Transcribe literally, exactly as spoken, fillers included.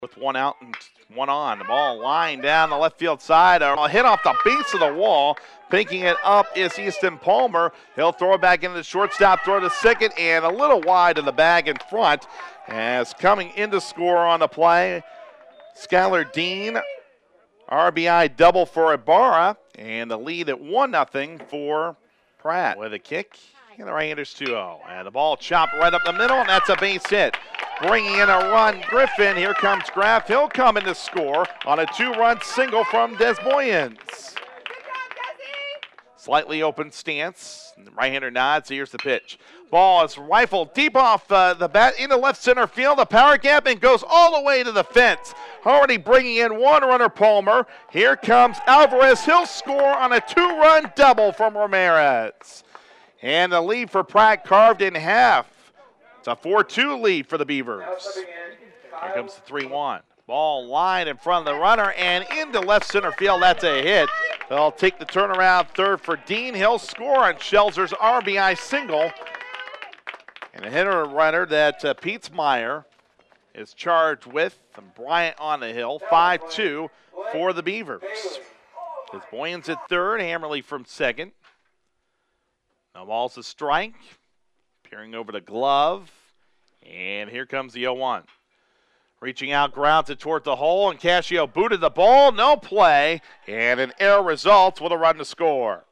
with one out and one on. The ball lined down the left field side. A hit off the base of the wall. Picking it up is Easton Palmer. He'll throw it back into the shortstop, throw to second, and a little wide of the bag in front. As coming in to score on the play, Skylar Dean. R B I double for Ibarra, and the lead at one nothing for Pratt. With a kick, and the right-handers two oh. And the ball chopped right up the middle, and that's a base hit. Bringing in a run, Griffin. Here comes Graff. He'll come in to score on a two-run single from Des Boyens. Slightly open stance. Right-hander nods. Here's the pitch. Ball is rifled deep off uh, the bat into left center field. The power gap and goes all the way to the fence. Already bringing in one runner, Palmer. Here comes Alvarez. He'll score on a two-run double from Ramirez. And the lead for Pratt carved in half. It's a four two lead for the Beavers. Here comes the three one. Ball line in front of the runner and into left center field. That's a hit. They'll take the turnaround third for Dean. He'll score on Schelzer's R B I single. And a hitter runner that uh, Pete Meyer is charged with. And Bryant on the hill. five two for the Beavers. It's Boyens at third. Hammerly from second. Now ball's a strike. Peering over the glove. And here comes the oh one. Reaching out, grounds it toward the hole, and Cascio booted the ball. No play. And an error results with a run to score.